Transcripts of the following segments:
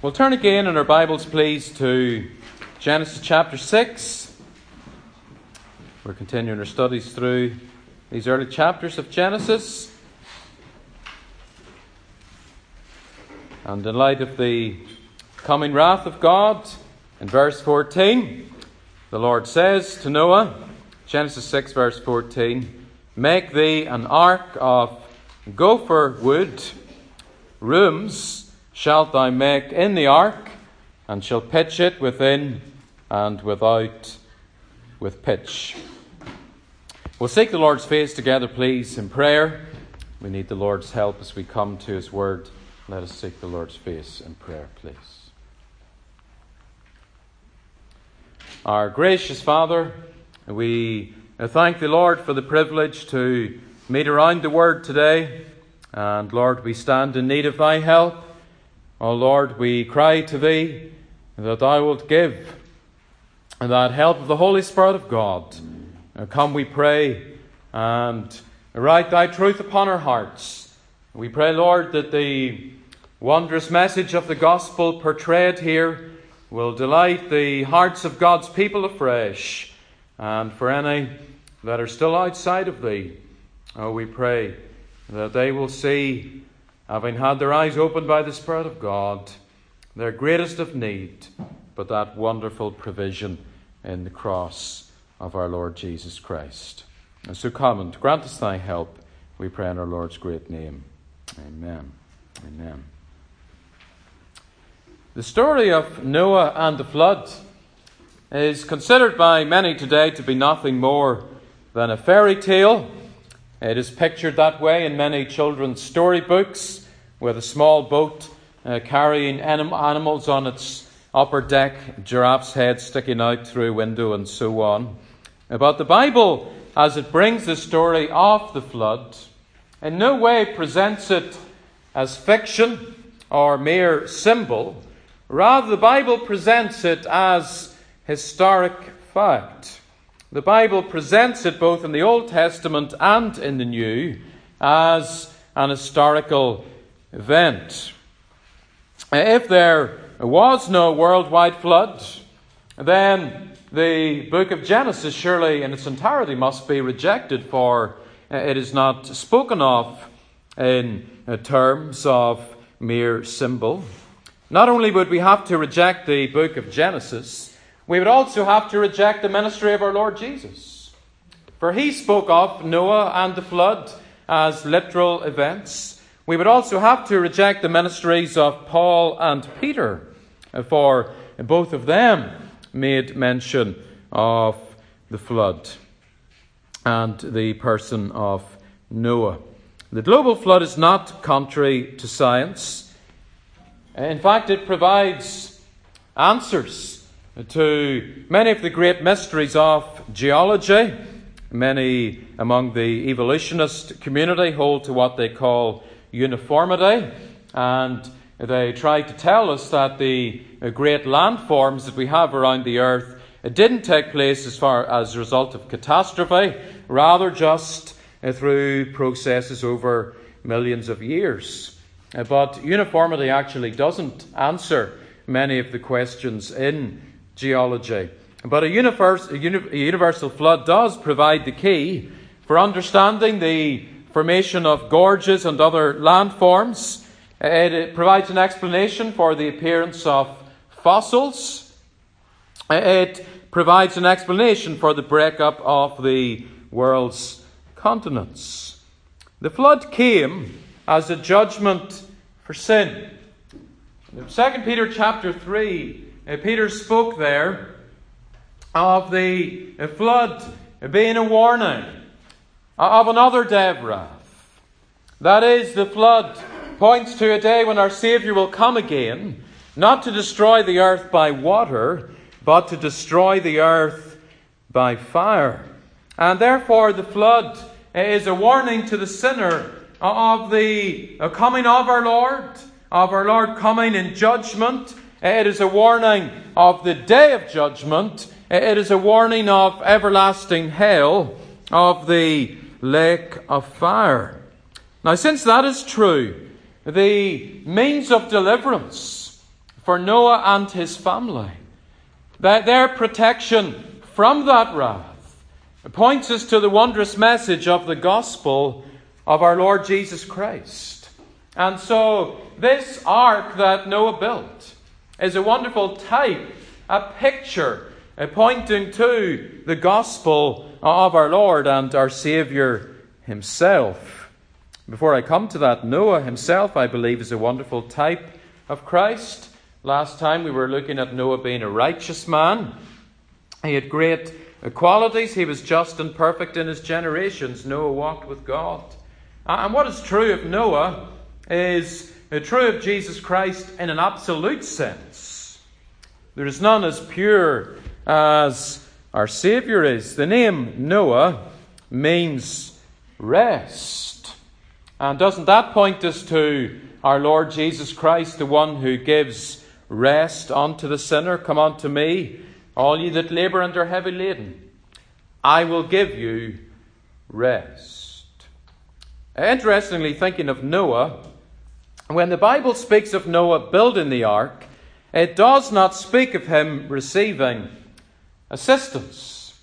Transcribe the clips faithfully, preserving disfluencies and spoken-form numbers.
We'll turn again in our Bibles, please, to Genesis chapter six. We're continuing our studies through these early chapters of Genesis. And in light of the coming wrath of God, in verse fourteen, the Lord says to Noah, Genesis six, verse fourteen, "Make thee an ark of gopher wood. Rooms shalt thou make in the ark, and shall pitch it within and without with pitch." We'll seek the Lord's face together, please, in prayer. We need the Lord's help as we come to His Word. Let us seek the Lord's face in prayer, please. Our gracious Father, we thank the Lord for the privilege to meet around the Word today. And Lord, we stand in need of Thy help. O Lord, we cry to Thee that Thou wilt give that help of the Holy Spirit of God. Now come, we pray, and write Thy truth upon our hearts. We pray, Lord, that the wondrous message of the gospel portrayed here will delight the hearts of God's people afresh. And for any that are still outside of Thee, oh, we pray that they will see, having had their eyes opened by the Spirit of God, their greatest of need, but that wonderful provision in the cross of our Lord Jesus Christ. And so come and grant us Thy help, we pray in our Lord's great name. Amen. Amen. The story of Noah and the flood is considered by many today to be nothing more than a fairy tale. It is pictured that way in many children's storybooks, with a small boat uh, carrying anim- animals on its upper deck, giraffe's head sticking out through a window, and so on. But the Bible, as it brings the story of the flood, in no way presents it as fiction or mere symbol. Rather, the Bible presents it as historic fact. The Bible presents it both in the Old Testament and in the New as an historical event. If there was no worldwide flood, then the book of Genesis surely in its entirety must be rejected, for it is not spoken of in terms of mere symbol. Not only would we have to reject the book of Genesis, we would also have to reject the ministry of our Lord Jesus. For He spoke of Noah and the flood as literal events. We would also have to reject the ministries of Paul and Peter, for both of them made mention of the flood and the person of Noah. The global flood is not contrary to science. In fact, it provides answers to many of the great mysteries of geology. Many among the evolutionist community hold to what they call uniformity, and they try to tell us that the great landforms that we have around the earth didn't take place as far as a result of catastrophe, rather just through processes over millions of years. But uniformity actually doesn't answer many of the questions in geology. But a, universe, a, uni, a universal flood does provide the key for understanding the formation of gorges and other landforms. It provides an explanation for the appearance of fossils. It provides an explanation for the breakup of the world's continents. The flood came as a judgment for sin. In Second Peter chapter three, Peter spoke there of the flood being a warning of another day of wrath. That is, the flood points to a day when our Saviour will come again, not to destroy the earth by water, but to destroy the earth by fire. And therefore the flood is a warning to the sinner of the coming of our Lord, of our Lord coming in judgment. It is a warning of the day of judgment. It is a warning of everlasting hell, of the lake of fire. Now, since that is true, the means of deliverance for Noah and his family. That their protection from that wrath points us to the wondrous message of the gospel of our Lord Jesus Christ. And so this ark that Noah built is a wonderful type, a picture, uh, pointing to the gospel of our Lord and our Saviour himself. Before I come to that, Noah himself, I believe, is a wonderful type of Christ. Last time we were looking at Noah being a righteous man. He had great qualities. He was just and perfect in his generations. Noah walked with God. And what is true of Noah is true of Jesus Christ in an absolute sense. There is none as pure as our Saviour is. The name Noah means rest. And doesn't that point us to our Lord Jesus Christ, the one who gives rest unto the sinner? Come unto me, all ye that labour and are heavy laden. I will give you rest. Interestingly, thinking of Noah, when the Bible speaks of Noah building the ark, it does not speak of him receiving assistance.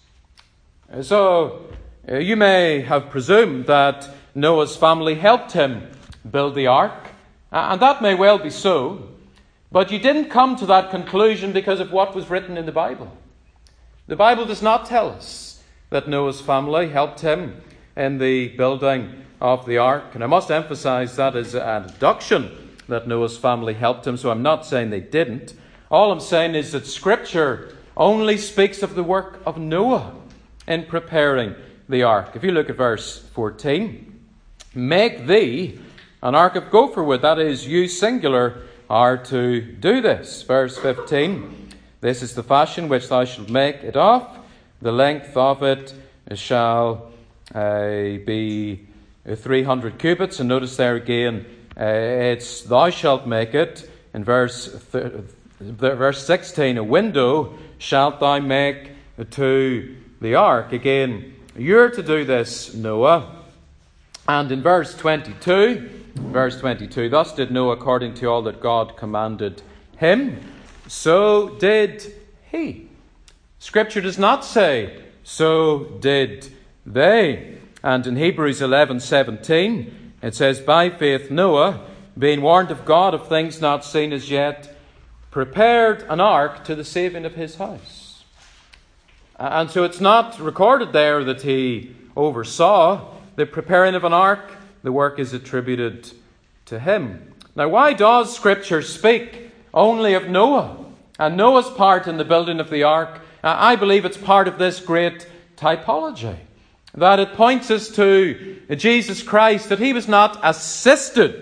So, you may have presumed that Noah's family helped him build the ark, and that may well be so, but you didn't come to that conclusion because of what was written in the Bible. The Bible does not tell us that Noah's family helped him in the building of the ark, and I must emphasize that is a deduction that Noah's family helped him, so I'm not saying they didn't. All I'm saying is that Scripture only speaks of the work of Noah in preparing the ark. If you look at verse fourteen, make thee an ark of gopher wood, that is, you singular are to do this. Verse fifteen, this is the fashion which thou shalt make it of. The length of it shall uh, be three hundred cubits. And notice there again, uh, it's thou shalt make it. In verse th- verse sixteen, a window shalt thou make to the ark. Again, you're to do this, Noah. And in verse twenty-two, verse twenty-two, thus did Noah according to all that God commanded him, so did he. Scripture does not say, so did they. And in Hebrews eleven seventeen, it says, by faith Noah, being warned of God of things not seen as yet, prepared an ark to the saving of his house. And so it's not recorded there that he oversaw the preparing of an ark. The work is attributed to him. Now, why does Scripture speak only of Noah and Noah's part in the building of the ark? I believe it's part of this great typology, that it points us to Jesus Christ, that he was not assisted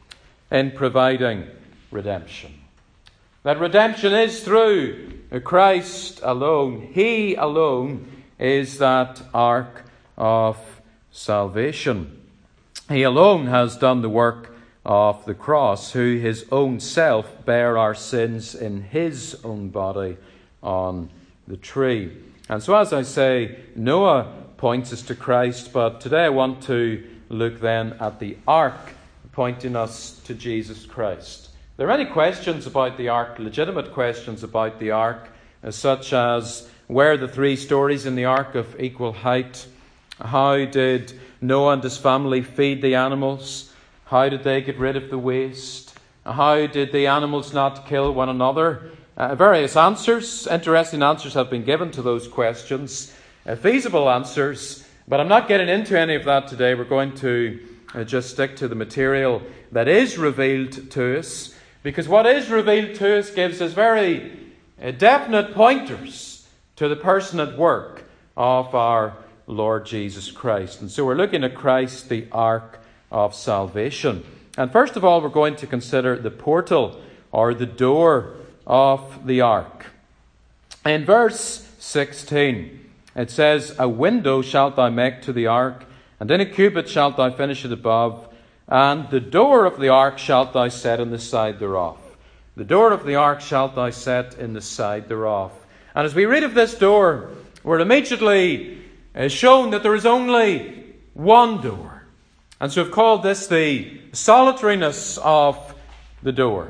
in providing redemption. That redemption is through Christ alone. He alone is that ark of salvation. He alone has done the work of the cross, who his own self bare our sins in his own body on the tree. And so, as I say, Noah points us to Christ, but today I want to look then at the ark, pointing us to Jesus Christ. There are any questions about the ark, legitimate questions about the ark, such as, were the three stories in the ark of equal height? How did Noah and his family feed the animals? How did they get rid of the waste? How did the animals not kill one another? Uh, various answers, interesting answers have been given to those questions. Uh, feasible answers, but I'm not getting into any of that today. We're going to uh, just stick to the material that is revealed to us, because what is revealed to us gives us very uh, definite pointers to the person at work of our Lord Jesus Christ. And so we're looking at Christ, the ark of salvation. And first of all, we're going to consider the portal, or the door of the ark. In verse sixteen, it says, a window shalt thou make to the ark, and in a cubit shalt thou finish it above, and the door of the ark shalt thou set in the side thereof. The door of the ark shalt thou set in the side thereof. And as we read of this door, we're immediately shown that there is only one door. And so we've called this the solitariness of the door.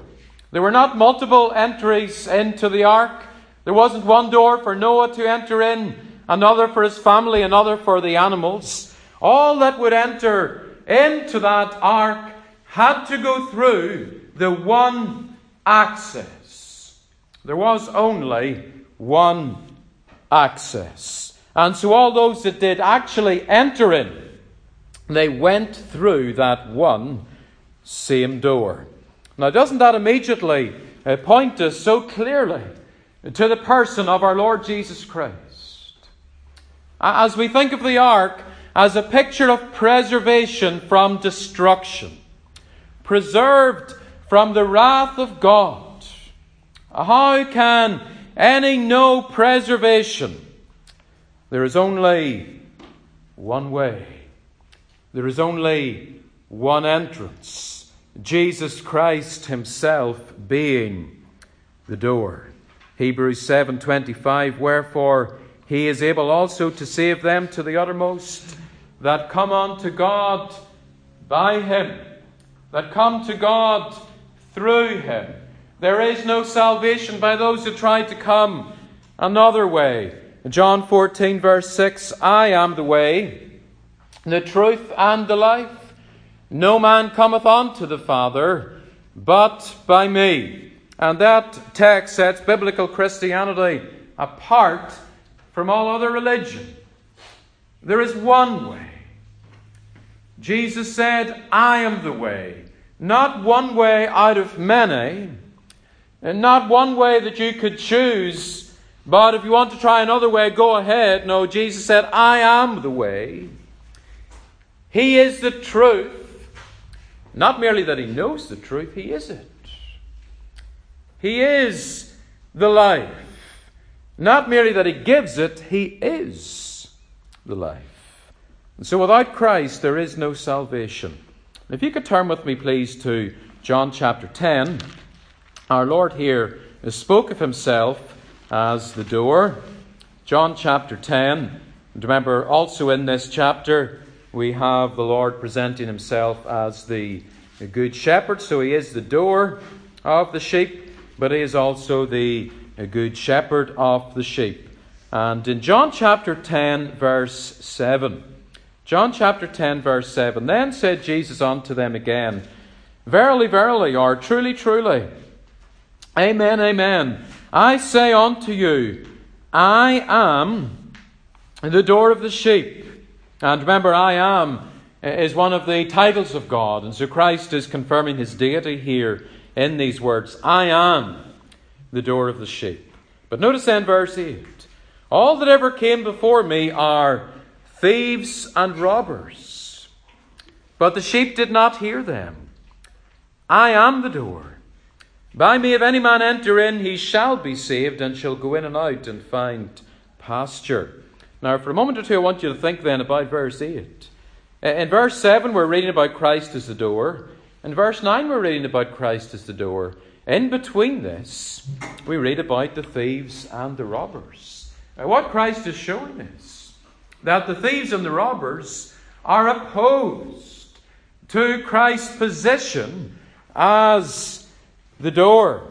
There were not multiple entries into the ark. There wasn't one door for Noah to enter in, another for his family, another for the animals. All that would enter into that ark had to go through the one access. There was only one access. And so all those that did actually enter in, they went through that one same door. Now, doesn't that immediately uh, point us so clearly to the person of our Lord Jesus Christ? As we think of the ark as a picture of preservation from destruction, preserved from the wrath of God, how can any know preservation? There is only one way. There is only one entrance. Jesus Christ himself being the door. Hebrews seven twenty-five, wherefore he is able also to save them to the uttermost that come unto God by him, that come to God through him. There is no salvation by those who try to come another way. John fourteen verse six, I am the way, the truth, and the life. No man cometh unto the Father but by me. And that text sets biblical Christianity apart from all other religion. There is one way. Jesus said, I am the way. Not one way out of many, and not one way that you could choose, but if you want to try another way, go ahead. No, Jesus said, I am the way. He is the truth. Not merely that he knows the truth, he is it. He is the life. Not merely that he gives it, he is the life. And so without Christ, there is no salvation. If you could turn with me, please, to John chapter ten. Our Lord here spoke of himself as the door. John chapter ten. And remember, also in this chapter, we have the Lord presenting himself as the, the good shepherd. So he is the door of the sheep, but he is also the good shepherd of the sheep. And in John chapter ten, verse seven, John chapter ten, verse seven, then said Jesus unto them again, verily, verily, or truly, truly, amen, amen, I say unto you, I am the door of the sheep. And remember, I am is one of the titles of God. And so Christ is confirming his deity here in these words, I am the door of the sheep. But notice then verse eight, all that ever came before me are thieves and robbers, but the sheep did not hear them. I am the door. By me if any man enter in, he shall be saved, and shall go in and out and find pasture. Now, for a moment or two, I want you to think then about verse eight. In verse seven, we're reading about Christ as the door. In verse nine, we're reading about Christ as the door. In between this, we read about the thieves and the robbers. Now, what Christ is showing us, that the thieves and the robbers are opposed to Christ's position as the door.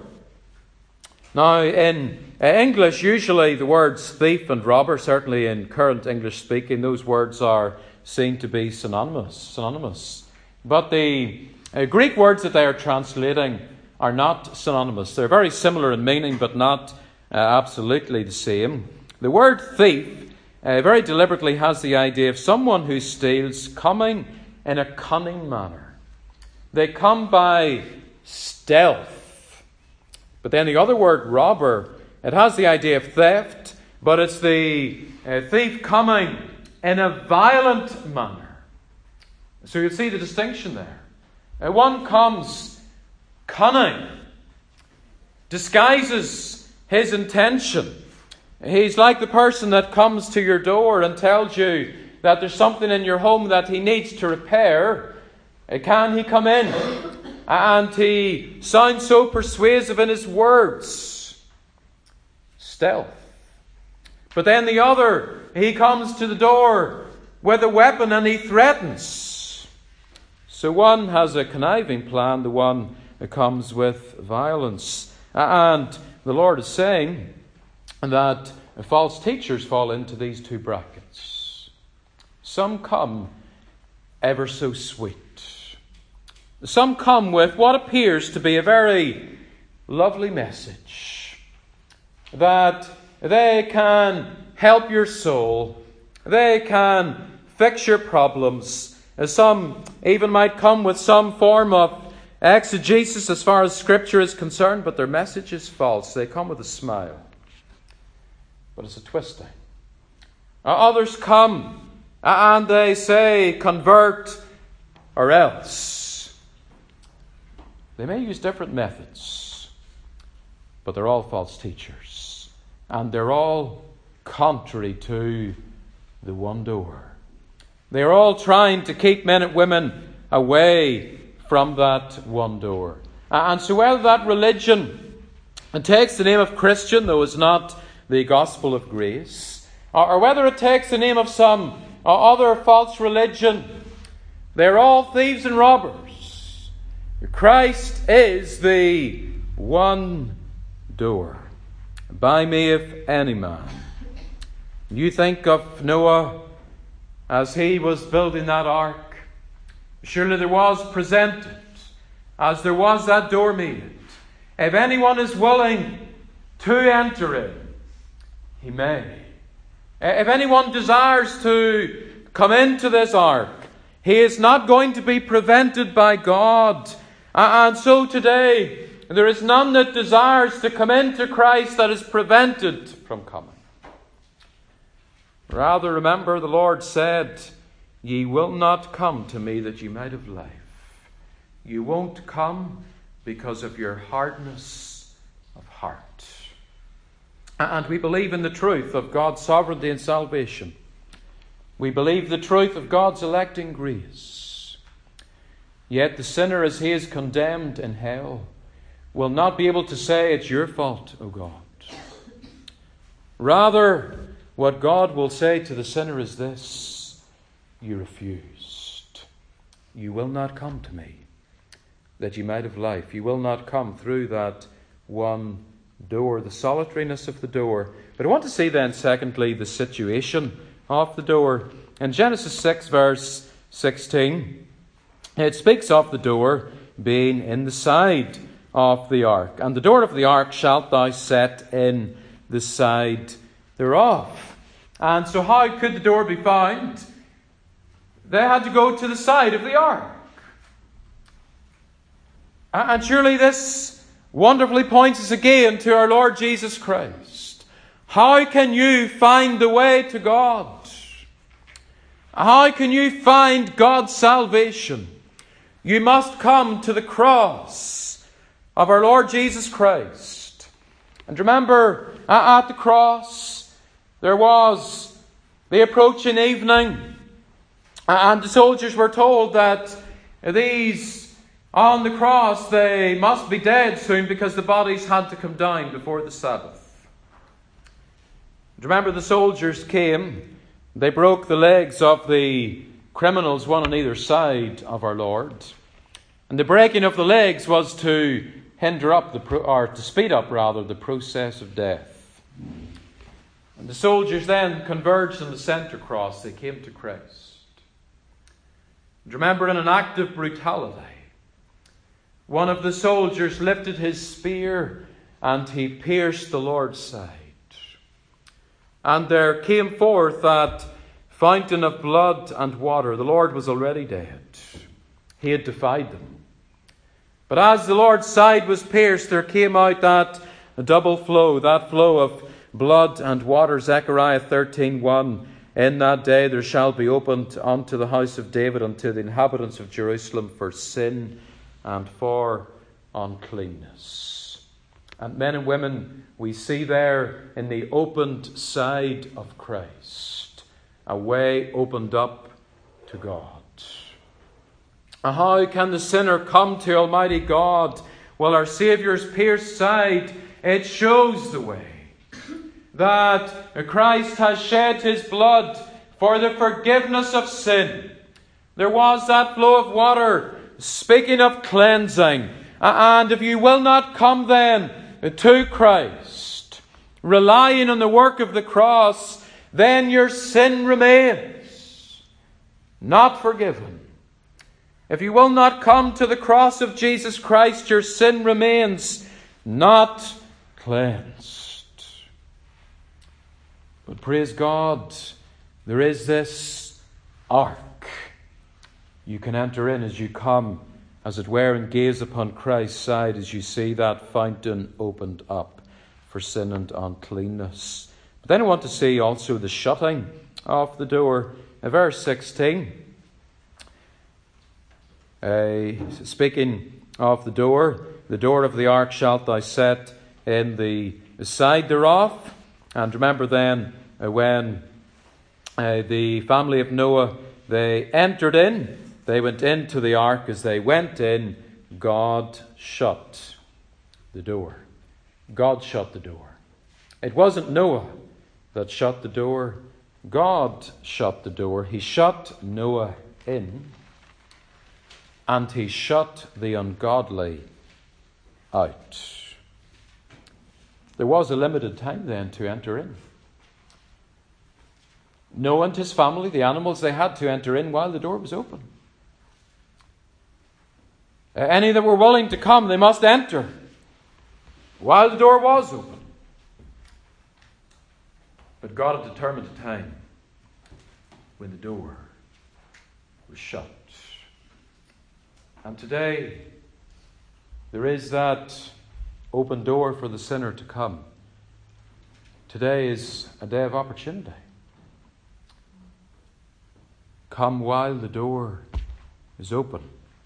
Now, in English, usually the words thief and robber, certainly in current English speaking, those words are seen to be synonymous. synonymous. But the uh, Greek words that they are translating are not synonymous. They're very similar in meaning, but not uh, absolutely the same. The word thief uh, very deliberately has the idea of someone who steals coming in a cunning manner. They come by stealth. But then the other word, robber, it has the idea of theft, but it's the uh, thief coming in a violent manner. So you'll see the distinction there. Uh, one comes cunning, disguises his intention. He's like the person that comes to your door and tells you that there's something in your home that he needs to repair. Uh, can he come in? And he sounds so persuasive in his words. Stealth. But then the other, he comes to the door with a weapon and he threatens. So one has a conniving plan, the one comes with violence. And the Lord is saying that false teachers fall into these two brackets. Some come ever so sweet. Some come with what appears to be a very lovely message, that they can help your soul, they can fix your problems. Some even might come with some form of exegesis as far as Scripture is concerned, but their message is false. They come with a smile, but it's a twisting. Others come and they say, convert or else. They may use different methods, but they're all false teachers. And they're all contrary to the one door. They're all trying to keep men and women away from that one door. And so whether that religion takes the name of Christian, though it's not the gospel of grace, or whether it takes the name of some other false religion, they're all thieves and robbers. Christ is the one door. By me, if any man. You think of Noah as he was building that ark. Surely there was presented, as there was that door made. If anyone is willing to enter in, he may. If anyone desires to come into this ark, he is not going to be prevented by God. And so today, there is none that desires to come into Christ that is prevented from coming. Rather, remember, the Lord said, ye will not come to me that you might have life. You won't come because of your hardness of heart. And we believe in the truth of God's sovereignty and salvation. We believe the truth of God's electing grace. Yet the sinner, as he is condemned in hell, will not be able to say, it's your fault, O God. Rather, what God will say to the sinner is this: you refused. You will not come to me that you might have life. You will not come through that one door, the solitariness of the door. But I want to see then, secondly, the situation of the door. In Genesis six, verse sixteen, it speaks of the door being in the side of the ark. And the door of the ark shalt thou set in the side thereof. And so how could the door be found? They had to go to the side of the ark. And surely this wonderfully points us again to our Lord Jesus Christ. How can you find the way to God? How can you find God's salvation? You must come to the cross of our Lord Jesus Christ. And remember, at the cross, there was the approaching evening, and the soldiers were told that these on the cross, they must be dead soon because the bodies had to come down before the Sabbath. Remember, the soldiers came, they broke the legs of the criminals, one on either side of our Lord. And the breaking of the legs was to hinder up, the pro- or to speed up rather, the process of death. And the soldiers then converged on the centre cross. They came to Christ. And remember, in an act of brutality, one of the soldiers lifted his spear and he pierced the Lord's side. And there came forth that fountain of blood and water. The Lord was already dead. He had defied them. But as the Lord's side was pierced, there came out that double flow, that flow of blood and water. Zechariah thirteen one. In that day there shall be opened unto the house of David, unto the inhabitants of Jerusalem, for sin and for uncleanness. And men and women, we see there in the opened side of Christ a way opened up to God. And how can the sinner come to Almighty God? Well, our Saviour's pierced side, it shows the way. That Christ has shed his blood for the forgiveness of sin. There was that flow of water speaking of cleansing. And if you will not come then to Christ, relying on the work of the cross, then your sin remains not forgiven. If you will not come to the cross of Jesus Christ, your sin remains not cleansed. But praise God, there is this ark. You can enter in as you come, as it were, and gaze upon Christ's side as you see that fountain opened up for sin and uncleanness. But then I want to see also the shutting of the door. Verse sixteen, uh, speaking of the door, the door of the ark shalt thou set in the side thereof. And remember then, uh, when uh, the family of Noah, they entered in, they went into the ark. As they went in, God shut the door. God shut the door. It wasn't Noah that shut the door. God shut the door. He shut Noah in, and he shut the ungodly out. There was a limited time then to enter in. Noah and his family, the animals, they had to enter in while the door was open. Any that were willing to come, they must enter while the door was open. But God had determined a time when the door was shut. And today, there is that open door for the sinner to come. Today is a day of opportunity. Come while the door is open.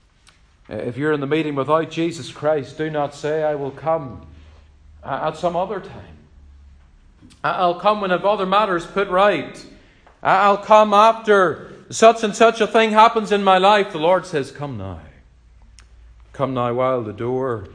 If you're in the meeting without Jesus Christ, do not say, I will come at some other time. I'll come when I've other matters put right. I'll come after such and such a thing happens in my life. The Lord says, come now. Come now while the door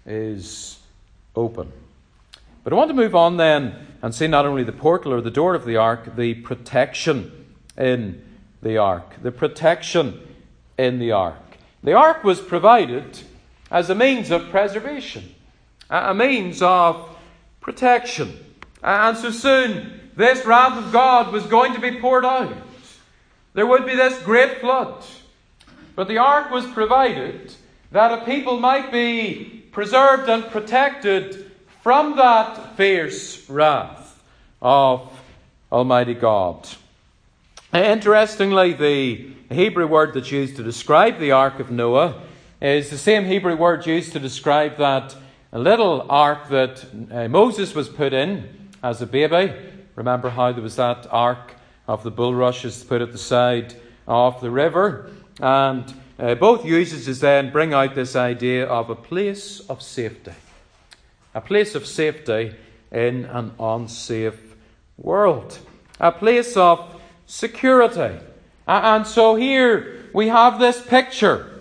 is open. But I want to move on then and see not only the portal or the door of the ark, the protection in the ark. The protection in the ark. The ark was provided as a means of preservation, a means of protection. And so soon this wrath of God was going to be poured out. There would be this great flood. But the ark was provided that a people might be preserved and protected from that fierce wrath of Almighty God. Interestingly, the Hebrew word that's used to describe the ark of Noah is the same Hebrew word used to describe that little ark that uh, Moses was put in as a baby. Remember how there was that ark of the bulrushes put at the side of the river. And uh, both usages then bring out this idea of a place of safety. A place of safety in an unsafe world. A place of security. And so here we have this picture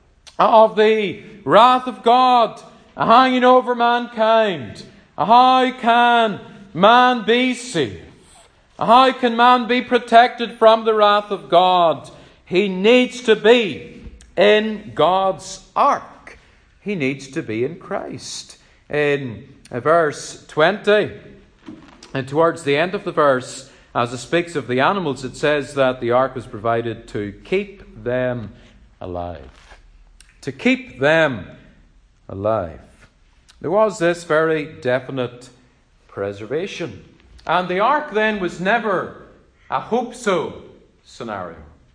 of the wrath of God hanging over mankind. How can man be safe? How can man be protected from the wrath of God? He needs to be in God's ark. He needs to be in Christ. In verse twenty, and towards the end of the verse, as it speaks of the animals, it says that the ark was provided to keep them alive. To keep them alive. There was this very definite preservation. And the ark then was never a hope-so scenario.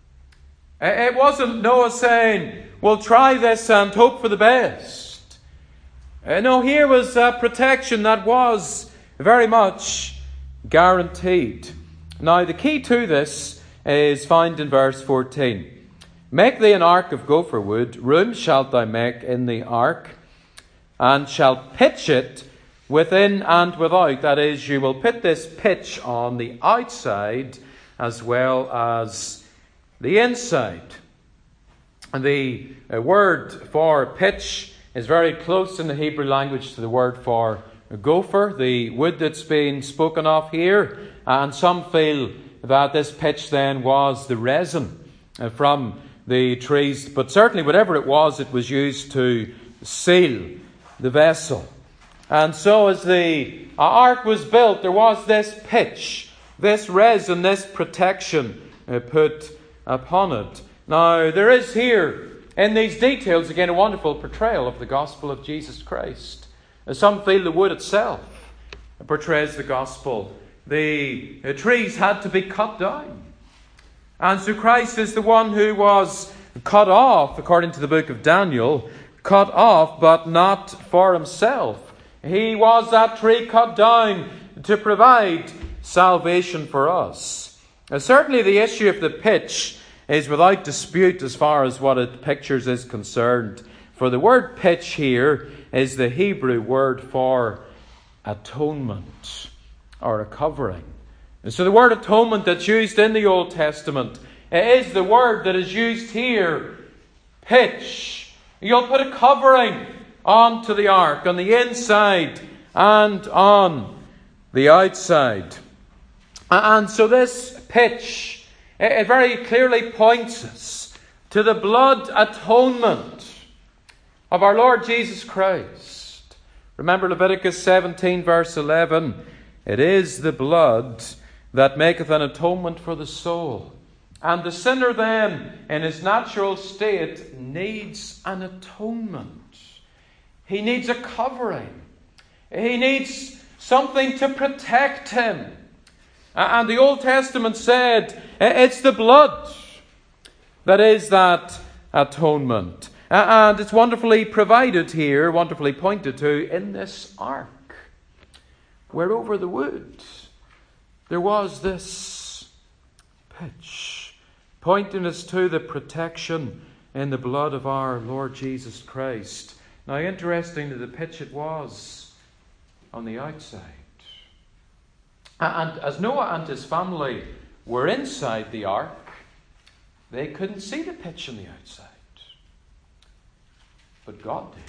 It wasn't Noah saying, we'll try this and hope for the best. No, here was a protection that was very much guaranteed. Now, the key to this is found in verse fourteen. Make thee an ark of gopher wood, room shalt thou make in the ark, and shalt pitch it within and without. That is, you will put this pitch on the outside as well as the inside. And the uh, word for pitch is very close in the Hebrew language to the word for gopher, the wood that's been spoken of here. And some feel that this pitch then was the resin from the trees. But certainly whatever it was, it was used to seal the vessel. And so as the ark was built, there was this pitch, this resin, this protection uh, put upon it. Now, there is here, in these details, again, a wonderful portrayal of the gospel of Jesus Christ. As some feel the wood itself portrays the gospel. The uh, trees had to be cut down. And so Christ is the one who was cut off, according to the book of Daniel, cut off, but not for himself. He was that tree cut down to provide salvation for us. Now, certainly the issue of the pitch is without dispute as far as what it pictures is concerned. For the word pitch here is the Hebrew word for atonement, or a covering. And so the word atonement that's used in the Old Testament is the word that is used here, pitch. You'll put a covering onto the ark, on the inside and on the outside. And so this pitch, it very clearly points us to the blood atonement of our Lord Jesus Christ. Remember Leviticus seventeen verse eleven. It is the blood that maketh an atonement for the soul. And the sinner then, in his natural state, needs an atonement. He needs a covering. He needs something to protect him. And the Old Testament said it's the blood that is that atonement. And it's wonderfully provided here, wonderfully pointed to in this ark, where over the wood there was this pitch, pointing us to the protection in the blood of our Lord Jesus Christ. Now, interestingly, the pitch it was on the outside. And as Noah and his family were inside the ark, they couldn't see the pitch on the outside. But God did.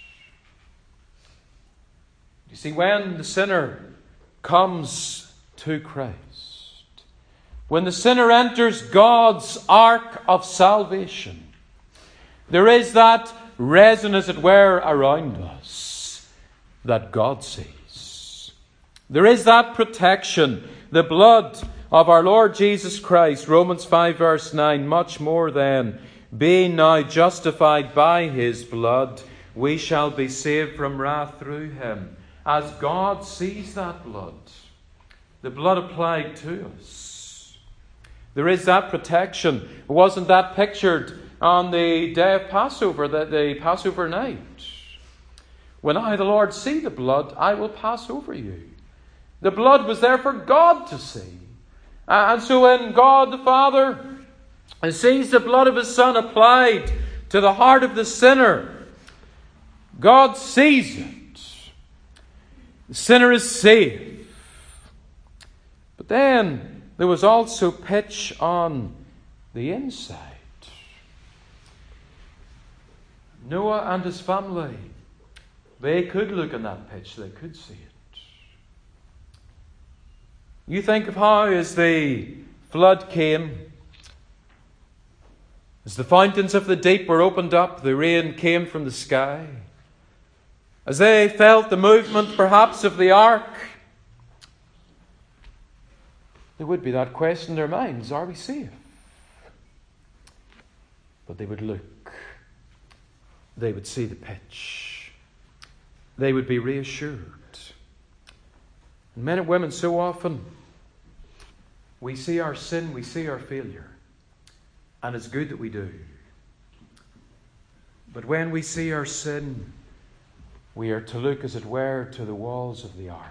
You see, when the sinner comes to Christ, when the sinner enters God's ark of salvation, there is that resin, as it were, around us that God sees. There is that protection, the blood of our Lord Jesus Christ. Romans five verse nine, much more then, being now justified by his blood, we shall be saved from wrath through him. As God sees that blood, the blood applied to us, there is that protection. Wasn't that pictured on the day of Passover, the, the Passover night? When I, the Lord, see the blood, I will pass over you. The blood was there for God to see. And so when God the Father sees the blood of his Son applied to the heart of the sinner, God sees it. The sinner is saved. But then there was also pitch on the inside. Noah and his family, they could look in that pitch, they could see it. You think of how, as the flood came, as the fountains of the deep were opened up, the rain came from the sky, as they felt the movement perhaps of the ark, there would be that question in their minds, are we safe? But they would look. They would see the pitch. They would be reassured. And men and women, so often we see our sin, we see our failure, and it's good that we do. But when we see our sin, we are to look, as it were, to the walls of the ark.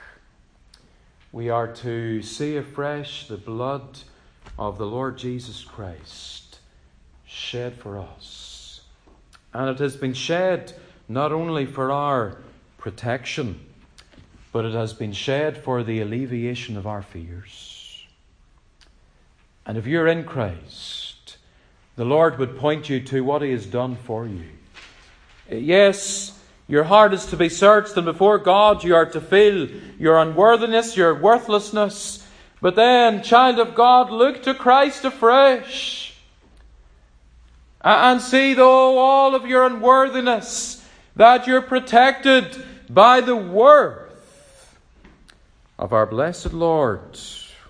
We are to see afresh the blood of the Lord Jesus Christ shed for us. And it has been shed not only for our protection, but it has been shed for the alleviation of our fears. And if you're in Christ, the Lord would point you to what He has done for you. Yes, your heart is to be searched, and before God you are to feel your unworthiness, your worthlessness. But then, child of God, look to Christ afresh and see, though all of your unworthiness that you're protected by the worth of our blessed Lord.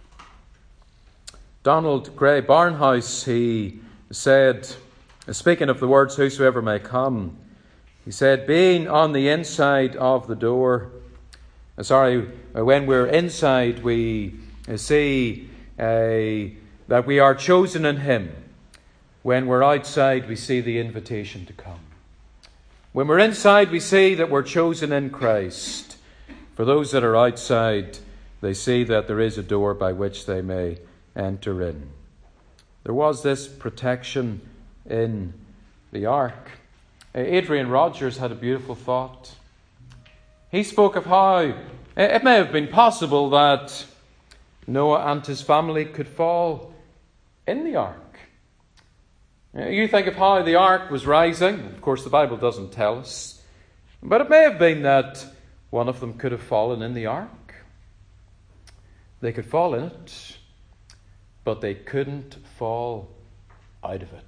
Donald Gray Barnhouse, he said, speaking of the words, whosoever may come, he said, being on the inside of the door, uh, sorry, uh, when we're inside, we uh, see uh, that we are chosen in Him. When we're outside, we see the invitation to come. When we're inside, we see that we're chosen in Christ. For those that are outside, they see that there is a door by which they may enter in. There was this protection in the ark. Adrian Rogers had a beautiful thought. He spoke of how it may have been possible that Noah and his family could fall in the ark. You think of how the ark was rising. Of course, the Bible doesn't tell us. But it may have been that one of them could have fallen in the ark. They could fall in it, but they couldn't fall out of it.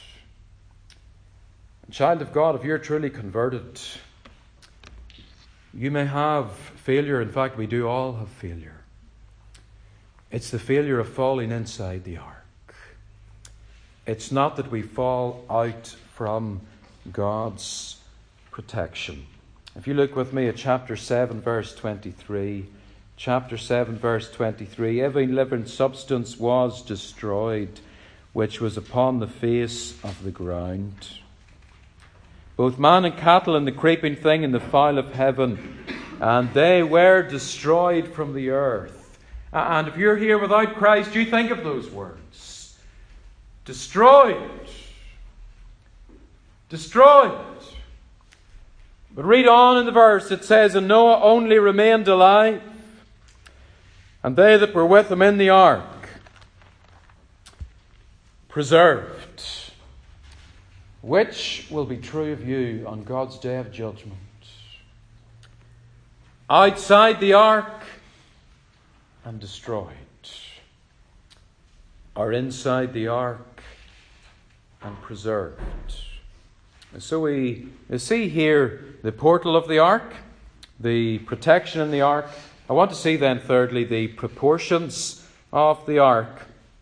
Child of God, if you're truly converted, you may have failure. In fact, we do all have failure. It's the failure of falling inside the ark. It's not that we fall out from God's protection. If you look with me at chapter seven, verse twenty-three. Chapter seven, verse twenty-three. Every living substance was destroyed, which was upon the face of the ground. Both man and cattle and the creeping thing and the fowl of heaven, and they were destroyed from the earth. And if you're here without Christ, you think of those words. Destroyed. Destroyed. But read on in the verse, it says, and Noah only remained alive, and they that were with him in the ark, preserved. Which will be true of you on God's day of judgment? Outside the ark and destroyed, or inside the ark and preserved? And so we see here the portal of the ark, the protection in the ark. I want to see then, thirdly, the proportions of the ark.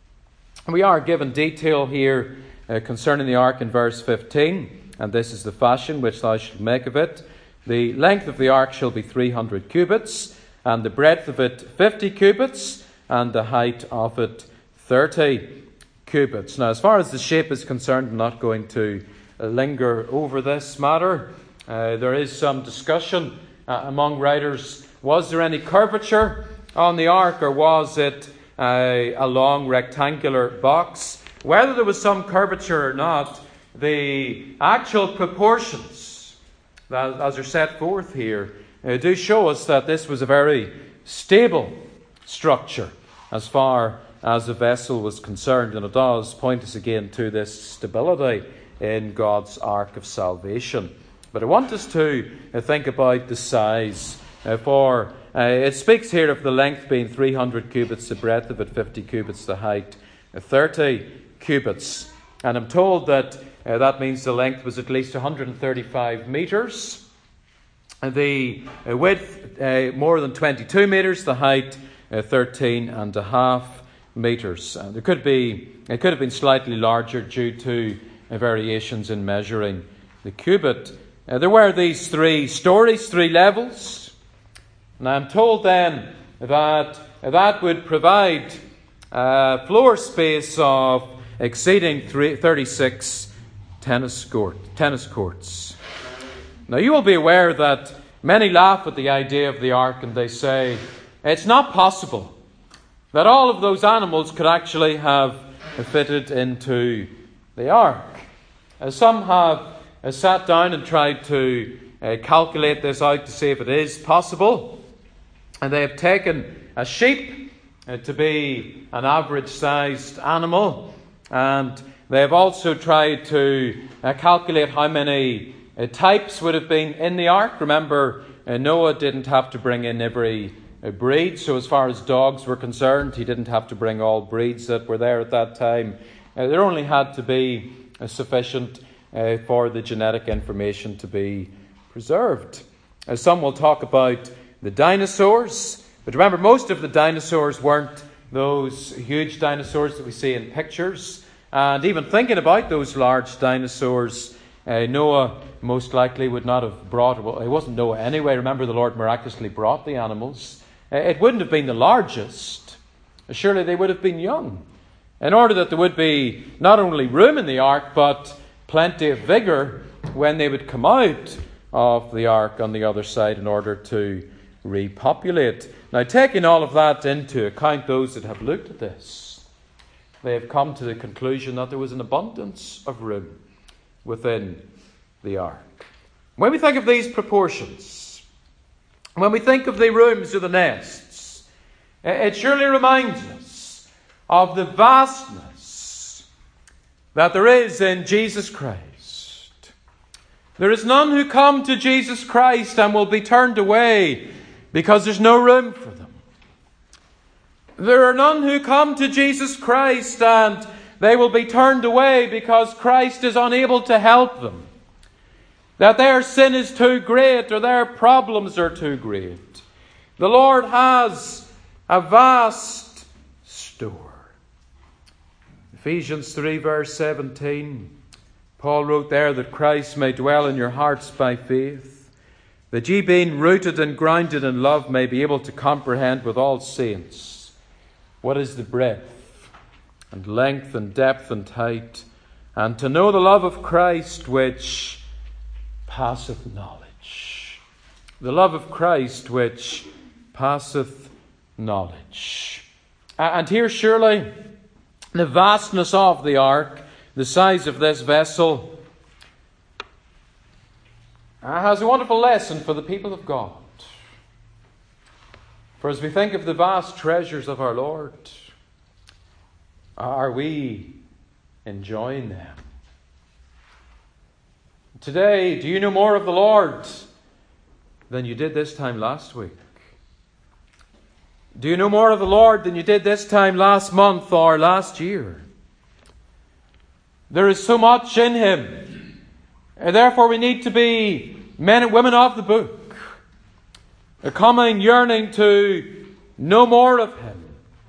We are given detail here Uh, concerning the ark in verse fifteen, and this is the fashion which thou shalt make of it. The length of the ark shall be three hundred cubits, and the breadth of it fifty cubits, and the height of it thirty cubits. Now, as far as the shape is concerned, I'm not going to uh, linger over this matter. Uh, there is some discussion uh, among writers. Was there any curvature on the ark, or was it uh, a long rectangular box? Whether there was some curvature or not, the actual proportions that, as are set forth here, uh, do show us that this was a very stable structure as far as the vessel was concerned. And it does point us again to this stability in God's ark of salvation. But I want us to uh, think about the size. Uh, for uh, it speaks here of the length being three hundred cubits, the breadth of it fifty cubits, the height uh, thirty cubits. And I'm told that uh, that means the length was at least one hundred thirty-five metres. The uh, width uh, more than twenty-two metres. The height uh, thirteen and a half metres. Uh, there could be it could have been slightly larger due to uh, variations in measuring the cubit. Uh, there were these three stories, three levels. And I'm told then that uh, that would provide uh, floor space of exceeding thirty-six tennis, court, tennis courts. Now you will be aware that many laugh at the idea of the ark, and they say it's not possible that all of those animals could actually have fitted into the ark. Uh, some have uh, sat down and tried to uh, calculate this out to see if it is possible, and they have taken a sheep uh, to be an average-sized animal. And they have also tried to uh, calculate how many uh, types would have been in the ark. Remember, uh, Noah didn't have to bring in every uh, breed. So as far as dogs were concerned, he didn't have to bring all breeds that were there at that time. Uh, there only had to be uh, sufficient uh, for the genetic information to be preserved. As some will talk about the dinosaurs, but remember, most of the dinosaurs weren't those huge dinosaurs that we see in pictures. And even thinking about those large dinosaurs, uh, Noah most likely would not have brought, well, it wasn't Noah anyway. Remember, the Lord miraculously brought the animals. Uh, it wouldn't have been the largest. Surely they would have been young, in order that there would be not only room in the ark, but plenty of vigor when they would come out of the ark on the other side in order to repopulate. Now, taking all of that into account, those that have looked at this, they have come to the conclusion that there was an abundance of room within the ark. When we think of these proportions, when we think of the rooms or the nests, it surely reminds us of the vastness that there is in Jesus Christ. There is none who come to Jesus Christ and will be turned away because there's no room for them. There are none who come to Jesus Christ and they will be turned away because Christ is unable to help them. That their sin is too great or their problems are too great. The Lord has a vast store. Ephesians three verse seventeen, Paul wrote there that Christ may dwell in your hearts by faith, that ye being rooted and grounded in love may be able to comprehend with all saints what is the breadth and length and depth and height, and to know the love of Christ which passeth knowledge. The love of Christ which passeth knowledge. And here surely the vastness of the ark, the size of this vessel, has a wonderful lesson for the people of God. For as we think of the vast treasures of our Lord, are we enjoying them? Today, do you know more of the Lord than you did this time last week? Do you know more of the Lord than you did this time last month or last year? There is so much in Him. And therefore we need to be men and women of the book, a coming yearning to know more of Him,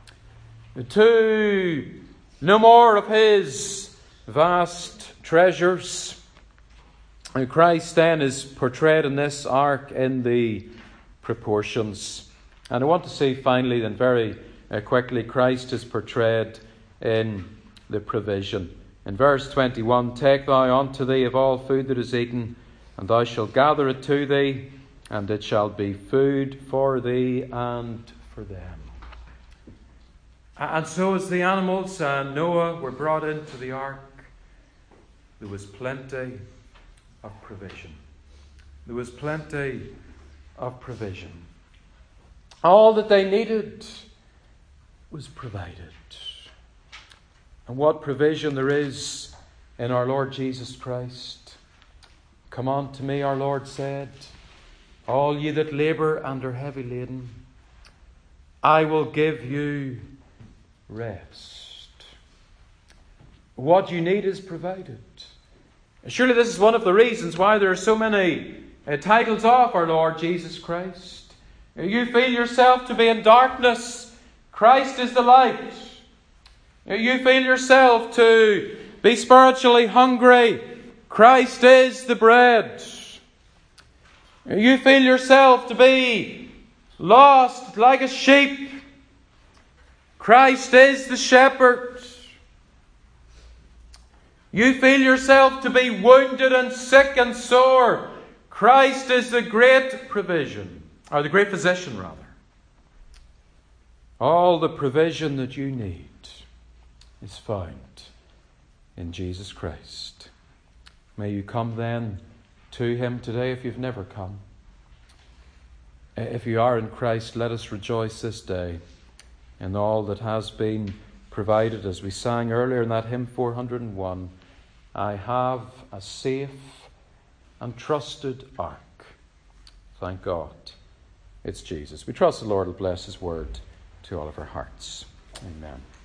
to know more of His vast treasures. And Christ then is portrayed in this ark in the proportions. And I want to say finally then very uh, quickly, Christ is portrayed in the provision. In verse twenty-one, take thou unto thee of all food that is eaten, and thou shalt gather it to thee, and it shall be food for thee and for them. And so as the animals and Noah were brought into the ark, there was plenty of provision. There was plenty of provision. All that they needed was provided. And what provision there is in our Lord Jesus Christ. Come unto me, our Lord said, all ye that labour and are heavy laden, I will give you rest. What you need is provided. Surely this is one of the reasons why there are so many uh, titles of our Lord Jesus Christ. You feel yourself to be in darkness, Christ is the light. You feel yourself to be spiritually hungry, Christ is the bread. You feel yourself to be lost like a sheep, Christ is the shepherd. You feel yourself to be wounded and sick and sore, Christ is the great provision, or the great physician rather. All the provision that you need is found in Jesus Christ. May you come then to Him today if you've never come. If you are in Christ, let us rejoice this day in all that has been provided, as we sang earlier in that hymn four hundred and one. I have a safe and trusted ark. Thank God, it's Jesus. We trust the Lord will bless His word to all of our hearts. Amen.